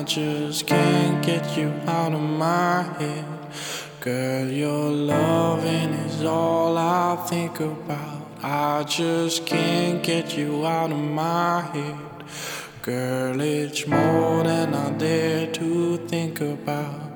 just can't get you out of my head. Girl, your loving is all I think about. I just can't get you out of my head. Girl, it's more than I dare to think about.